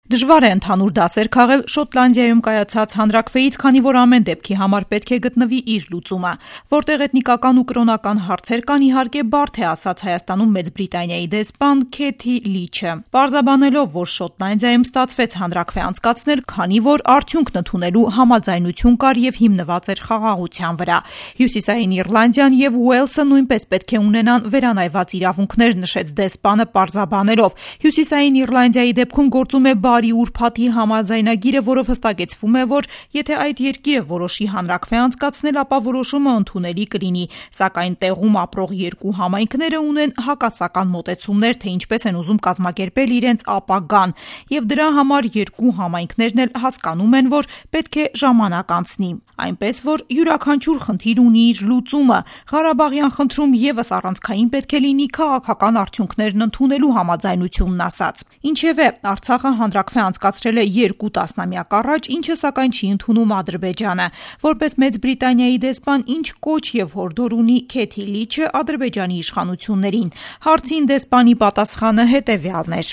Դժվար է ընդհանուր դասեր քաղել Շոտլանդիայում կայացած հանրաքվեից, քանի որ ամեն դեպքի համար պետք է գտնվի իր լուծումը։ Որտեղ էթնիկական ու կրոնական հարցեր կան, իհարկե բարդ է, ասաց Հայաստանում Մեծ Բրիտանիայի դեսպան Քեթի Լիչը, պարզաբանելով, որ Շոտլանդիայում ստացվեց հանրաքվե անցկացնել, քանի որ արդյունքն ընդունելու համաձայնություն կար եւ հիմնված էր խաղաղության վրա։ Հյուսիսային Իռլանդիան եւ Ուելսը նույնպես պետք է ունենան վերանայված իրավունքներ, նշեց դեսպանը, պարզաբանելով. Հյուսիսային Իռլանդիայի դեպքում գործում է բարի ուրբաթի համաձայնագիրը, որով հստակեցվում է, որ եթե այդ երկիրը որոշի հանրաքվե անցկացնել, ապա որոշումը ընդունելի կլինի, սակայն տեղում ապրող երկու համայնքները ունեն հակասական մոտեցումներ, թե ինչպես են ուզում կազմակերպել իրենց ապագան, եւ դրա համար երկու համայնքներն էլ հասկանում են, որ պետք է ժամանակ անցնի, այնպես որ յուրաքանչյուր խնդիր ունի իր լուծումը։ Ղարաբաղյան խնդրում եւս առանցքային պետք է լինի քաղաքական արդյունքներն ընդունելու համաձայնությունն, ասաց։ Ինչևէ, Արցախը հանրաքվե անցկացրել է 2 տասնամյակ առաջ, ինչը սակայն չի ընդունում Ադրբեջանը։ Որպես Մեծ Բրիտանիայի դեսպան, ինչ կոչ եւ հորդոր ունի Քեթի Լիչը Ադրբեջանի իշխանություններին։ Հարցին դեսպանի պատասխանը հետեւյալն էր.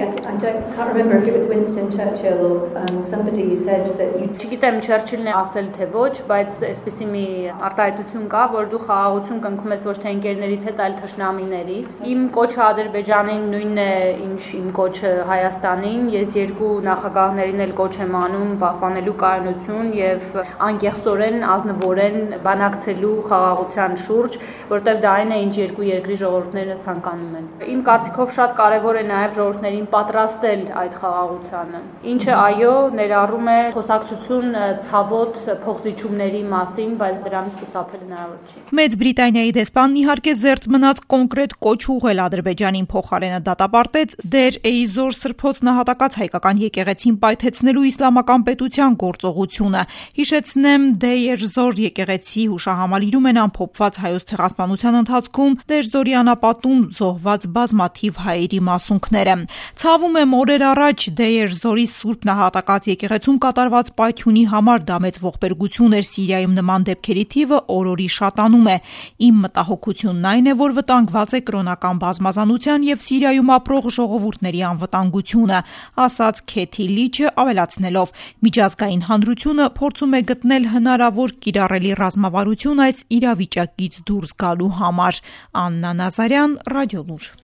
Չգիտեմ Չերչիլն է ասել թե ոչ, բայց այսպեսի մի արտահայտություն կա, որ դու խաղաղություն կնքում ես ոչ թե ընկերներիդ հետ, այլ թշնամիներիդ։ Իմ կոչը Ադրբեջանին նույնն է, ինչ իմ կոչը Հայաստանին, ես երկու նախագահներին էլ կոչ եմ անում պահպանելու կայունություն եւ անկեղծորեն, ազնվորեն բանակցելու խաղաղության շուրջ, որտեղ դա այն է, ինչ երկու երկրի ժողովուրդները ցանկանում են։ Իմ կարծիքով շատ կարեւոր է նաեւ ժողովուրդներին պատրաստել այդ խաղաղությանը, ինչը այո, ներառում է խոսակցություն ցավոտ փոխզիջումների մասին, բայց դրանից խուսափել հնարավոր չի։ Մեծ Բրիտանիայի դեսպանն իհարկե զերծ մնաց կոնկրետ կոչ ուղղել Ադրբեջանին, փոխարենը դատապարտեց Դեր Էյզոր սրբոց նահատակած հայկական եկեղեցին պայթեցնելու իսլամական պետության գործողությունը։ Հիշեցնեմ, Դեյերզոր եկեղեցի հուշահամալիրում են ամփոփված հայոց ցեղասպանության ընթացքում Դերզորի անապատում զոհված բազմաթիվ հայերի մասունքները։ Ցավում եմ, օրեր առաջ Դեյերզորի սուրբ նահատակած եկեղեցում կատարված պայթյունի համար դա մեծ ողբերգություն էր։ Սիրիայում նման դեպքերի թիվը օր-օրի շատանում է։ Իմ մտահոգությունն այն է, որ վտանգված է կրոնական բազմազանության եւ Սիրիայում ապրող ժողովուրդների անվտանգությունը, ասաց Քեթի Լիչը, ավելացնելով. միջազգային հանրությունը փորձում է գտնել հնարավոր կիրառելի ռազմավարություն այս իրավիճակից դուրս գալու համար։ Աննա Նազարյան, Ռադիոլուր։